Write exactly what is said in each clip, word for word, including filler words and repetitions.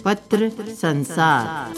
पत्र संसार।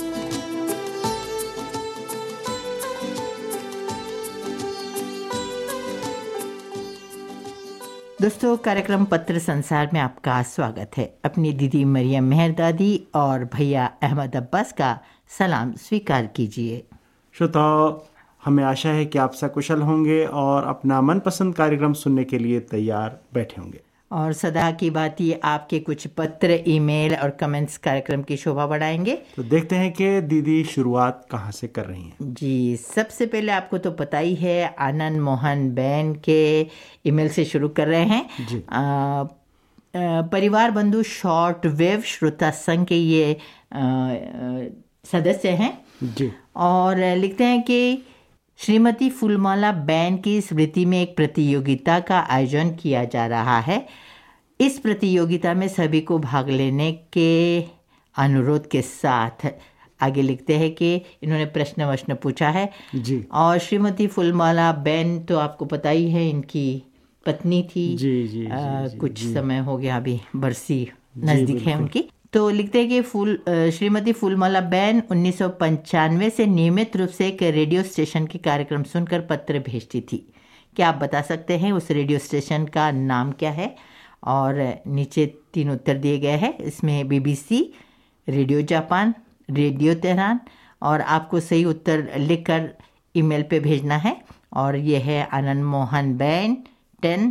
दोस्तों, कार्यक्रम पत्र संसार में आपका स्वागत है। अपनी दीदी मरियम मेहरदादी और भैया अहमद अब्बास का सलाम स्वीकार कीजिए। श्रोताओ, हमें आशा है कि आप सकुशल होंगे और अपना मनपसंद कार्यक्रम सुनने के लिए तैयार बैठे होंगे। और सदा की बात ये, आपके कुछ पत्र, ईमेल और कमेंट्स कार्यक्रम की शोभा बढ़ाएंगे। तो देखते हैं कि दीदी शुरुआत कहाँ से कर रही हैं। जी, सबसे पहले आपको तो पता ही है, आनंद मोहन बैन के ईमेल से शुरू कर रहे हैं। जी। आ, आ, परिवार बंधु शॉर्ट वेव श्रोता संघ के ये आ, आ, सदस्य हैं। जी। और लिखते हैं कि श्रीमती फूलमाला बैन की स्मृति में एक प्रतियोगिता का आयोजन किया जा रहा है। इस प्रतियोगिता में सभी को भाग लेने के अनुरोध के साथ आगे लिखते हैं कि इन्होंने प्रश्न वश्न पूछा है। जी। और श्रीमती फूलमाला बैन तो आपको पता ही है, इनकी पत्नी थी। जी जी, आ, जी, कुछ जी। समय हो गया, अभी बरसी नज़दीक है बिल्कुल। उनकी। तो लिखते हैं कि फूल श्रीमती फूलमाला बैन उन्नीस सौ पंचानवे से नियमित रूप से एक रेडियो स्टेशन के कार्यक्रम सुनकर पत्र भेजती थी। क्या आप बता सकते हैं उस रेडियो स्टेशन का नाम क्या है? और नीचे तीन उत्तर दिए गए हैं। इसमें BBC, radio Japan, radio Tehran, और आपको सही उत्तर लिखकर ईमेल पे भेजना है। और ये है Anand Mohan Bain ten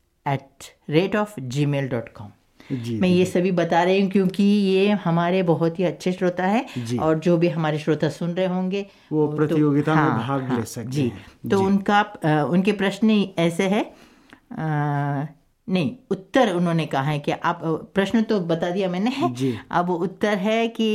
at rate of G mail dot com. जी, मैं जी, ये सभी बता रही हूँ क्योंकि ये हमारे बहुत ही अच्छे श्रोता है। जी। और जो भी हमारे श्रोता सुन रहे होंगे वो तो- प्रतियोगिता में हाँ, भाग हाँ, ले सकते जी। हैं। तो जी। उनका अ, उनके प्रश्न ऐसे है, अ, नहीं, उत्तर उन्होंने कहा है कि आप, प्रश्न तो बता दिया मैंने है। जी। अब उत्तर है कि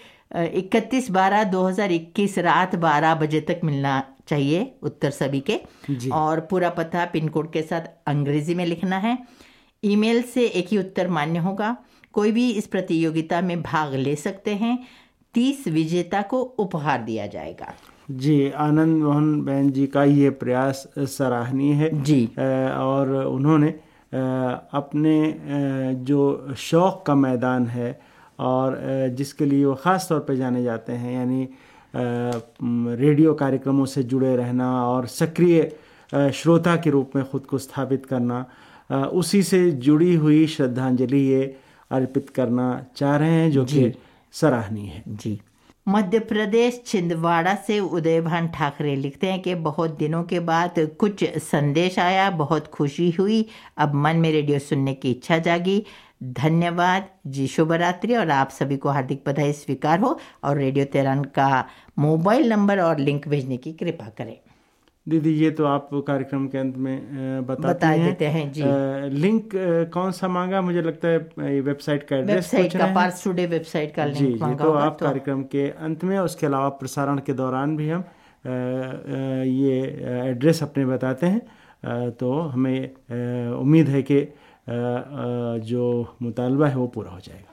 इकतीस बारह दो हजार इक्कीस रात बारह बजे तक मिलना चाहिए उत्तर सभी के। जी। और पूरा पता पिन कोड के साथ अंग्रेजी में लिखना है। ईमेल से एक ही उत्तर मान्य होगा। कोई भी इस प्रतियोगिता में भाग ले सकते हैं। तीस विजेता को उपहार दिया जाएगा। जी, आनंद मोहन बैन जी का ये प्रयास सराहनीय है। जी। अ, और उन्होंने अ, अपने अ, जो शौक़ का मैदान है और अ, जिसके लिए वो ख़ास तौर पे जाने जाते हैं, यानी अ, म, रेडियो कार्यक्रमों से जुड़े रहना और सक्रिय अ, श्रोता के रूप में ख़ुद को स्थापित करना, अ, उसी से जुड़ी हुई श्रद्धांजलि ये अर्पित करना चाह रहे हैं, जो कि सराहनीय है। जी। मध्य प्रदेश छिंदवाड़ा से उदयभान ठाकरे लिखते हैं कि बहुत दिनों के बाद कुछ संदेश आया, बहुत खुशी हुई, अब मन में रेडियो सुनने की इच्छा जागी। धन्यवाद जी, शुभ रात्रि और आप सभी को हार्दिक बधाई स्वीकार हो। और रेडियो तेहरान का मोबाइल नंबर और लिंक भेजने की कृपा करें। दीदी, ये तो आप कार्यक्रम के अंत में अ, बताती बता हैं। देते हैं। जी। अ, लिंक अ, कौन सा मांगा? मुझे लगता है ये वेबसाइट का एड्रेस वेबसाइट पूछ का, रहे हैं। पार्स टुडे वेबसाइट का जी लिंक जी, मांगा तो होगा। आप कार्यक्रम के अंत में, उसके अलावा प्रसारण के दौरान भी हम अ, अ, ये एड्रेस अपने बताते हैं। अ, तो हमें अ, उम्मीद है कि अ, अ, जो मुतालबा है वो पूरा हो जाएगा।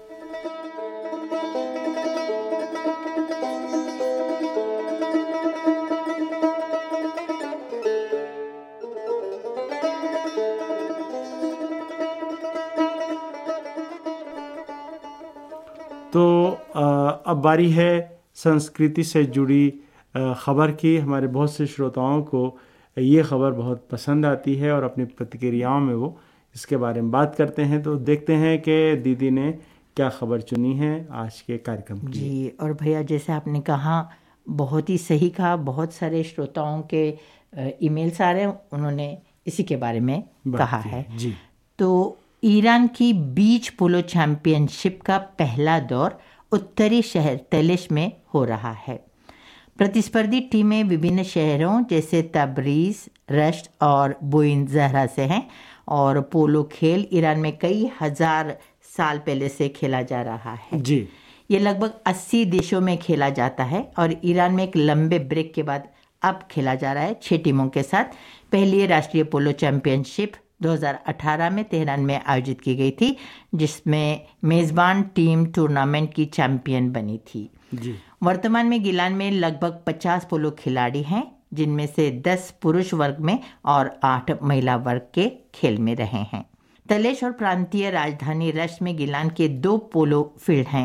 तो अब बारी है संस्कृति से जुड़ी ख़बर की। हमारे बहुत से श्रोताओं को ये ख़बर बहुत पसंद आती है और अपनी प्रतिक्रियाओं में वो इसके बारे में बात करते हैं। तो देखते हैं कि दीदी ने क्या ख़बर चुनी है आज के कार्यक्रम के लिए। जी। और भैया, जैसे आपने कहा, बहुत ही सही कहा। बहुत सारे श्रोताओं के ईमेल्स आ रहे हैं, उन्होंने इसी के बारे में कहा है। जी। तो ईरान की बीच पोलो चैंपियनशिप का पहला दौर उत्तरी शहर तैलिश में हो रहा है। प्रतिस्पर्धी टीमें विभिन्न शहरों जैसे तबरीज, रश्त और बुइन ज़हरा से हैं। और पोलो खेल ईरान में कई हजार साल पहले से खेला जा रहा है। जी। ये लगभग अस्सी देशों में खेला जाता है और ईरान में एक लंबे ब्रेक के बाद अब खेला जा रहा है छह टीमों के साथ। पहली राष्ट्रीय पोलो चैंपियनशिप दो हज़ार अठारह में तेहरान में आयोजित की गई थी, जिसमें मेज़बान टीम टूर्नामेंट की चैंपियन बनी थी। जी। वर्तमान में गिलान में लगभग पचास पोलो खिलाड़ी हैं, जिनमें से दस पुरुष वर्ग में और आठ महिला वर्ग के खेल में रहे हैं। तलेश और प्रांतीय राजधानी रश्त में गिलान के दो पोलो फील्ड हैं,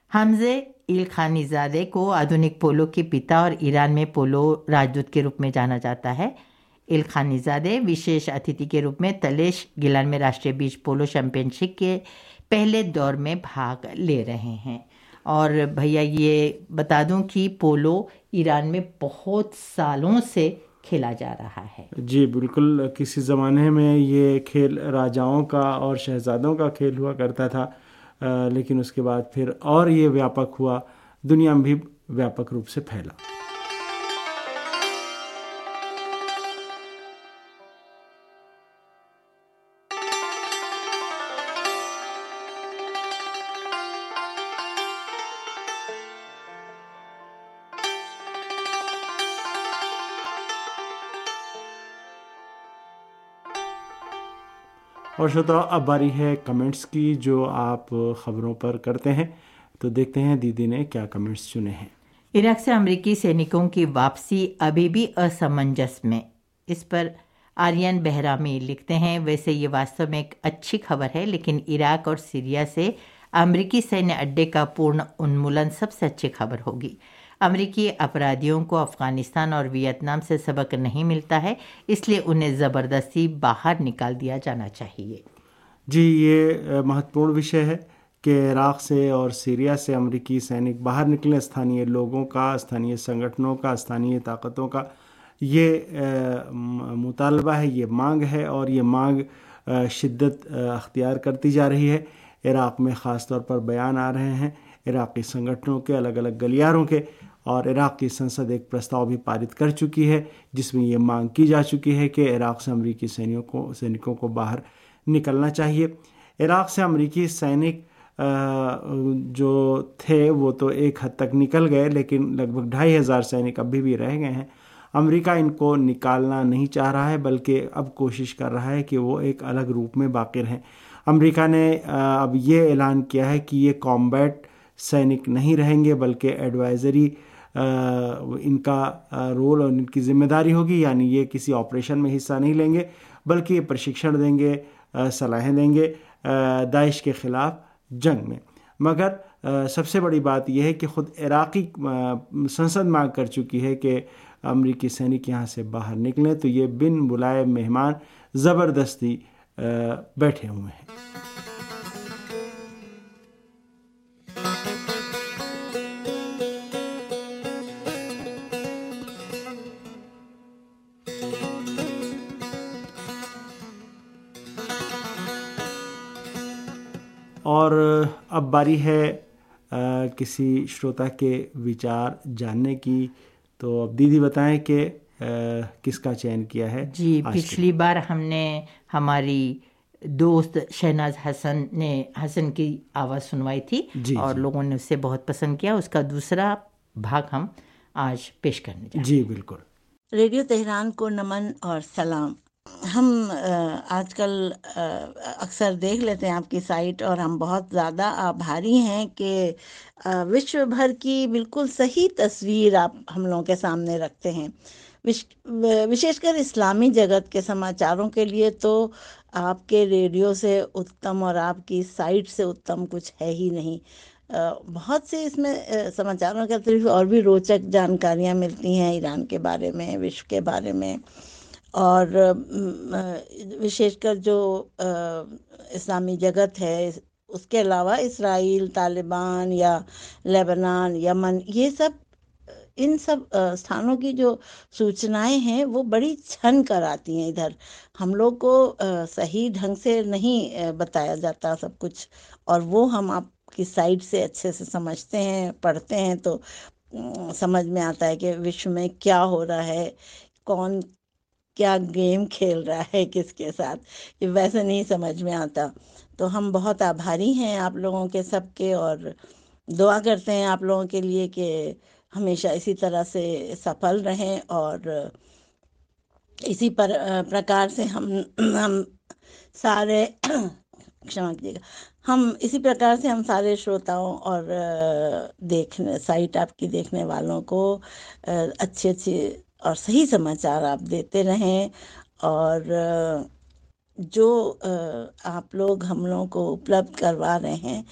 हमजे इल्खानीज़ादे को आधुनिक पोलो के पिता और ईरान में पोलो राजदूत के रूप में जाना जाता है। इल्खानीज़ादे विशेष अतिथि के रूप में तलेश गिलान में राष्ट्रीय बीच पोलो चैंपियनशिप के पहले दौर में भाग ले रहे हैं। और भैया ये बता दूं कि पोलो ईरान में बहुत सालों से खेला जा रहा है। जी बिल्कुल, किसी ज़माने में ये खेल राजाओं का और शहजादों का खेल हुआ करता था, आ, लेकिन उसके बाद फिर और ये व्यापक हुआ, दुनिया में भी व्यापक रूप से फैला। और श्रोताओ, अब बारी है कमेंट्स की जो आप खबरों पर करते हैं, तो देखते हैं दीदी ने क्या कमेंट्स चुने हैं। इराक से अमेरिकी सैनिकों की वापसी अभी भी असमंजस में, इस पर आर्यन बहरामी लिखते हैं, वैसे ये वास्तव में एक अच्छी खबर है, लेकिन इराक और सीरिया से अमेरिकी सैन्य अड्डे का पूर्ण उन्मूलन सबसे अच्छी खबर होगी। अमेरिकी अपराधियों को अफगानिस्तान और वियतनाम से सबक नहीं मिलता है, इसलिए उन्हें ज़बरदस्ती बाहर निकाल दिया जाना चाहिए। जी, ये महत्वपूर्ण विषय है कि इराक से और सीरिया से अमेरिकी सैनिक बाहर निकलें। स्थानीय लोगों का, स्थानीय संगठनों का, स्थानीय ताकतों का ये मुतालबा है, ये मांग है, और ये मांग शिद्दत अख्तियार करती जा रही है। इराक में ख़ास तौर पर बयान आ रहे हैं इराक़ी संगठनों के, अलग अलग गलियारों के, और इराक़ की संसद एक प्रस्ताव भी पारित कर चुकी है जिसमें ये मांग की जा चुकी है कि इराक़ से अमेरिकी सैनिकों को सैनिकों को बाहर निकलना चाहिए। इराक़ से अमेरिकी सैनिक जो थे वो तो एक हद तक निकल गए, लेकिन लगभग ढाई हज़ार सैनिक अभी भी रह गए हैं। अमेरिका इनको निकालना नहीं चाह रहा है, बल्कि अब कोशिश कर रहा है कि वो एक अलग रूप में बाकी रहें। अमेरिका ने अब ये ऐलान किया है कि ये कॉम्बैट सैनिक नहीं रहेंगे, बल्कि एडवाइज़री इनका रोल और इनकी जिम्मेदारी होगी, यानी ये किसी ऑपरेशन में हिस्सा नहीं लेंगे, बल्कि ये प्रशिक्षण देंगे, सलाहें देंगे दाइश के ख़िलाफ़ जंग में। मगर सबसे बड़ी बात यह है कि ख़ुद इराक़ी संसद मांग कर चुकी है कि अमेरिकी सैनिक यहाँ से बाहर निकलें, तो ये बिन बुलाए मेहमान ज़बरदस्ती बैठे हुए हैं। और अब बारी है आ, किसी श्रोता के विचार जानने की, तो अब दीदी बताएं कि किसका चयन किया है। जी, पिछली बार हमने हमारी दोस्त शहनाज हसन ने हसन की आवाज़ सुनवाई थी जी, और जी। लोगों ने उसे बहुत पसंद किया। उसका दूसरा भाग हम आज पेश करने जा रहे हैं। जी बिल्कुल। रेडियो तेहरान को नमन और सलाम। हम आजकल अक्सर देख लेते हैं आपकी साइट, और हम बहुत ज़्यादा आभारी हैं कि विश्व भर की बिल्कुल सही तस्वीर आप हम लोगों के सामने रखते हैं। विशेषकर इस्लामी जगत के समाचारों के लिए तो आपके रेडियो से उत्तम और आपकी साइट से उत्तम कुछ है ही नहीं। बहुत से इसमें समाचारों के अतिरिक्त और भी रोचक जानकारियाँ मिलती हैं ईरान के बारे में, विश्व के बारे में, और विशेषकर जो इस्लामी जगत है, उसके अलावा इसराइल, तालिबान या लेबनान, यमन, ये सब इन सब स्थानों की जो सूचनाएं हैं वो बड़ी छन कर आती हैं इधर। हम लोग को सही ढंग से नहीं बताया जाता सब कुछ, और वो हम आपकी साइट से अच्छे से समझते हैं, पढ़ते हैं, तो समझ में आता है कि विश्व में क्या हो रहा है, कौन क्या गेम खेल रहा है किसके साथ, ये वैसे नहीं समझ में आता। तो हम बहुत आभारी हैं आप लोगों के सबके, और दुआ करते हैं आप लोगों के लिए कि हमेशा इसी तरह से सफल रहें, और इसी पर प्रकार से हम हम सारे क्षमा कीजिएगा हम इसी प्रकार से हम सारे श्रोताओं और देखने साइट आपकी देखने वालों को अच्छे अच्छे और सही समाचार आप देते रहें, और जो आप लोग हम लोगों को उपलब्ध करवा रहे हैं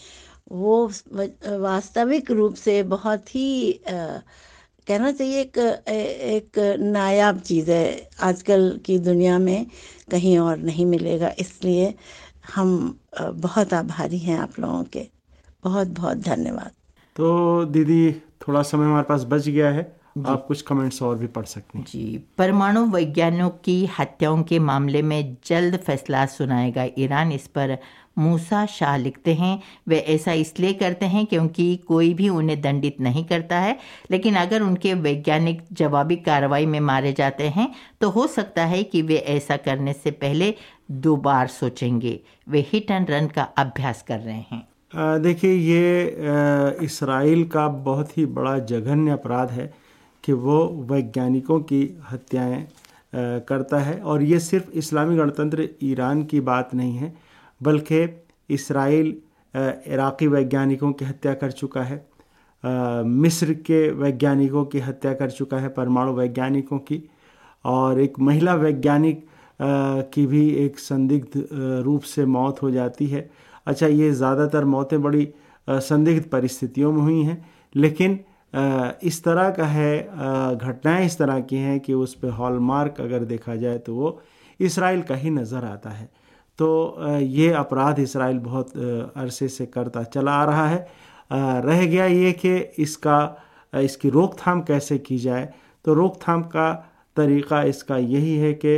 वो व- वास्तविक रूप से बहुत ही अ, कहना चाहिए एक एक नायाब चीज़ है, आजकल की दुनिया में कहीं और नहीं मिलेगा। इसलिए हम अ, बहुत आभारी हैं आप लोगों के। बहुत बहुत धन्यवाद। तो दीदी, थोड़ा समय हमारे पास बच गया है, जी आप कुछ कमेंट्स और भी पढ़ सकती हैं। जी परमाणु वैज्ञानिकों की हत्याओं के मामले में जल्द फैसला सुनाएगा ईरान, इस पर मूसा शाह लिखते हैं वे ऐसा इसलिए करते हैं क्योंकि कोई भी उन्हें दंडित नहीं करता है, लेकिन अगर उनके वैज्ञानिक जवाबी कार्रवाई में मारे जाते हैं तो हो सकता है कि वे ऐसा करने से पहले दो बार सोचेंगे। वे हिट एंड रन का अभ्यास कर रहे हैं। अ, देखिए, ये अ, इसराइल का बहुत ही बड़ा जघन्य अपराध है कि वो वैज्ञानिकों की हत्याएं अ, करता है। और ये सिर्फ इस्लामी गणतंत्र ईरान की बात नहीं है, बल्कि इसराइल अ, इराकी वैज्ञानिकों की हत्या कर चुका है, अ, मिस्र के वैज्ञानिकों की हत्या कर चुका है, परमाणु वैज्ञानिकों की, और एक महिला वैज्ञानिक अ, की भी एक संदिग्ध अ, रूप से मौत हो जाती है। अच्छा, ये ज़्यादातर मौतें बड़ी अ, संदिग्ध परिस्थितियों में हुई हैं, लेकिन अ, इस तरह का है, अ, घटनाएं इस तरह की हैं कि उस पर हॉलमार्क अगर देखा जाए तो वो इसराइल का ही नज़र आता है। तो अ, ये अपराध इसराइल बहुत अ, अरसे से करता चला आ रहा है। अ, रह गया ये कि इसका अ, इसकी रोकथाम कैसे की जाए। तो रोकथाम का तरीक़ा इसका यही है कि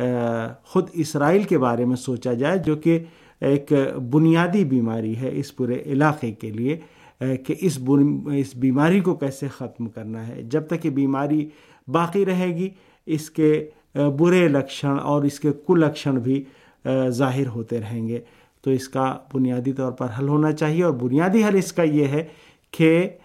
ख़ुद इसराइल के बारे में सोचा जाए, जो कि एक बुनियादी बीमारी है इस पूरे इलाके के लिए, कि इस इस बीमारी को कैसे ख़त्म करना है। जब तक ये बीमारी बाकी रहेगी, इसके बुरे लक्षण और इसके कुलक्षण भी ज़ाहिर होते रहेंगे। तो इसका बुनियादी तौर पर हल होना चाहिए, और बुनियादी हल इसका ये है कि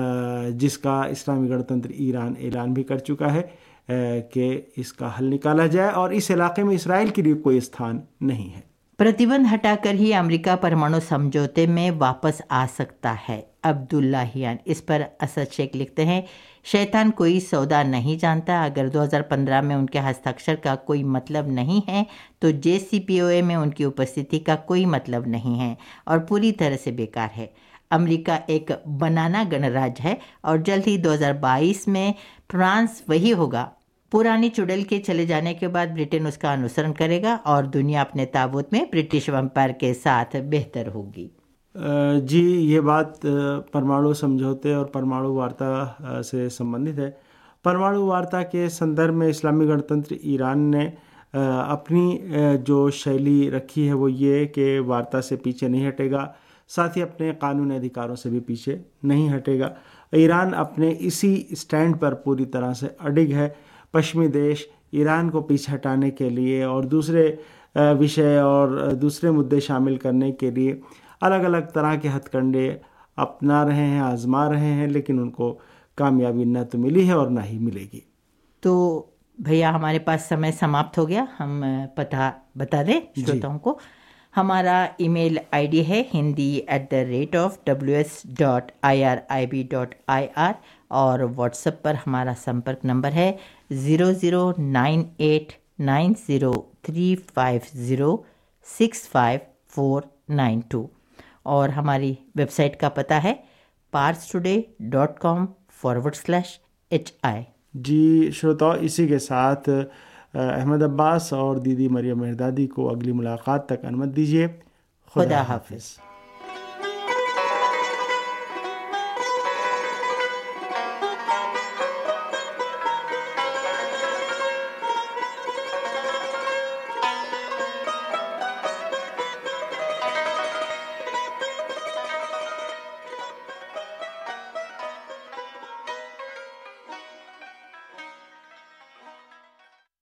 जिसका इस्लामी गणतंत्र ईरान ऐलान भी कर चुका है कि इसका हल निकाला जाए, और इस इलाके में इसराइल के लिए कोई स्थान नहीं है। प्रतिबंध हटाकर ही अमेरिका परमाणु समझौते में वापस आ सकता है, अब्दुल्लाहियान। इस पर असद शेख लिखते हैं, शैतान कोई सौदा नहीं जानता। अगर दो हज़ार पंद्रह में उनके हस्ताक्षर का कोई मतलब नहीं है तो जे सी पी ओ ए में उनकी उपस्थिति का कोई मतलब नहीं है और पूरी तरह से बेकार है। अमेरिका एक बनाना गणराज्य है और जल्द ही दो हज़ार बाईस में फ्रांस वही होगा। पुरानी चुड़ैल के चले जाने के बाद ब्रिटेन उसका अनुसरण करेगा और दुनिया अपने ताबूत में ब्रिटिश एम्पायर के साथ बेहतर होगी। जी, ये बात परमाणु समझौते और परमाणु वार्ता से संबंधित है। परमाणु वार्ता के संदर्भ में इस्लामी गणतंत्र ईरान ने अपनी जो शैली रखी है वो ये कि वार्ता से पीछे नहीं हटेगा, साथ ही अपने कानूनी अधिकारों से भी पीछे नहीं हटेगा। ईरान अपने इसी स्टैंड पर पूरी तरह से अडिग है। पश्चिमी देश ईरान को पीछे हटाने के लिए और दूसरे विषय और दूसरे मुद्दे शामिल करने के लिए अलग अलग तरह के हथकंडे अपना रहे हैं, आजमा रहे हैं, लेकिन उनको कामयाबी न तो मिली है और ना ही मिलेगी। तो भैया, हमारे पास समय समाप्त हो गया। हम पता बता दें श्रोताओं को। हमारा ईमेल आईडी है Hindi at the rate of W S dot I R I B dot I R और व्हाट्सएप पर हमारा संपर्क नंबर है zero zero nine eight nine zero three five zero six five four nine two और हमारी website का पता है Pars today dot com forward slash H I. जी श्रोताओ, इसी के साथ अहमद अब्बास और दीदी मरियम मेहरदादी को अगली मुलाकात तक अनुमति दीजिए। खुदा हाफिज़।